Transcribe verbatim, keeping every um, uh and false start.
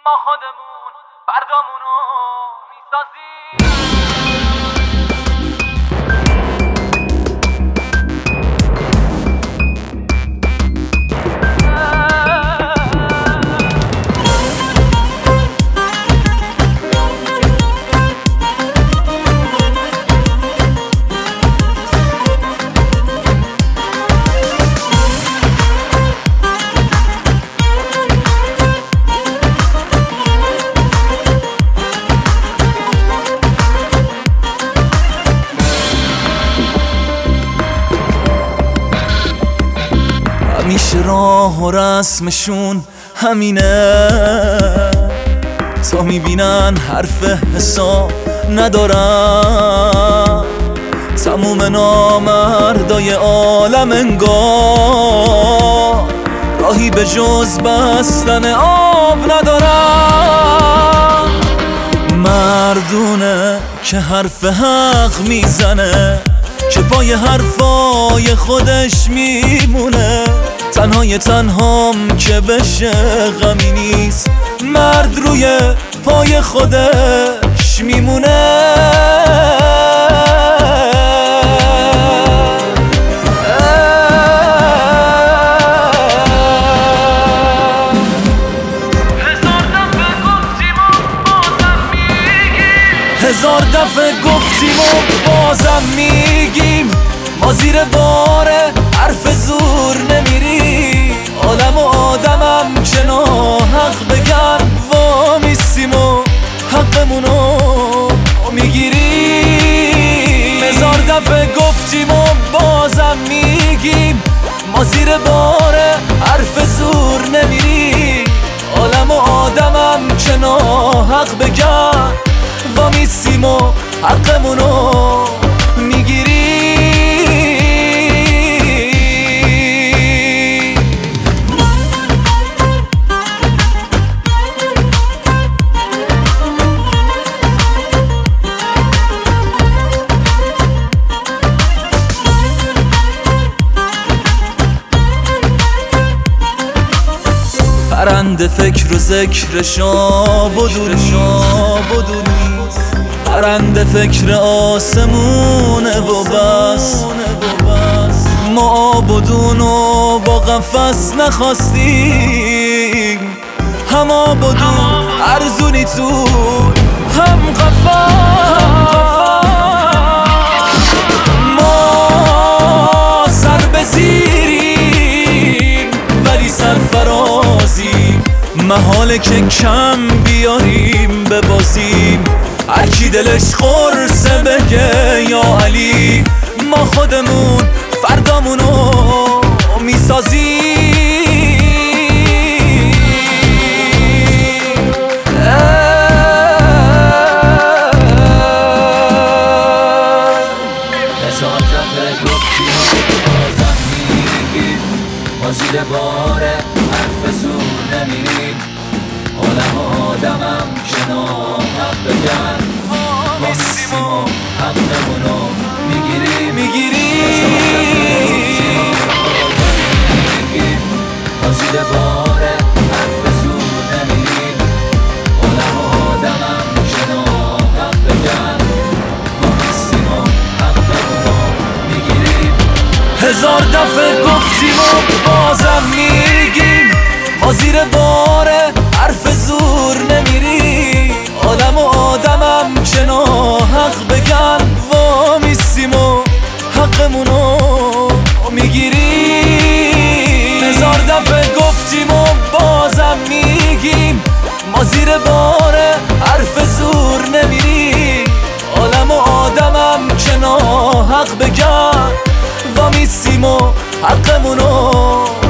ما خودمون فردامونو میسازیم. همیشه راه و رسمشون همینه، تا میبینن حرف حساب ندارن. تموم نامردای عالم انگار راهی به جز بستن آب ندارن. مردونه که حرف حق میزنه، که پای حرفای خودش میمونه. تنهای تنهام که بشه غمی نیست، مرد روی پای خودش میمونه. هزار دفعه گفتیم و بازم میگیم، ما زیر بار حرف زور نمیریم. عالم و آدمم که ناحق بگن وامیستیم و حقمونو میگیریم. هزار دفعه گفتیم و بازم میگیم، ما زیر بار حرف زور نمیریم. عالم و آدمم که ناحق بگن وامیستیم و حقمونو میگیریم. پرنده فکر و ذکر شاب و دور شاب و دور نیست. پرنده فکر آسمونه و بس. ما آبودونو با قفس نخواستیم، هم آبودون ارزونی تو هم قفس. ما سر به زیریم ولی سرفرازیم، محاله که کم بیاریم ببازیم. هرکی دلش خورسه بگه یا علی، ما خودمون فردامونو میسازیم. هزار دفعه گفتیم بازم میگیم، ما زیر بار حرف زور نمیریم. عالم و آدمم که ناحق بگن وامیستیم و حقمونو میگیریم میگیریم. ما زیر بار حرف زور نمیریم. عالم و آدمم که ناحق بگن وامیستیم و حقمونو میگیریم. هزار دفعه گفتیم و بازم میگیم، ما زیر بار حرف زور نمیریم. عالم و آدمم که ناحق بگن وامیستیم و حقمونو میگیریم. هزار دفعه گفتیم و بازم میگیم، ما زیر بار حرف زور نمیریم. عالم و آدمم که ناحق بگن وامیستیم و حقمونو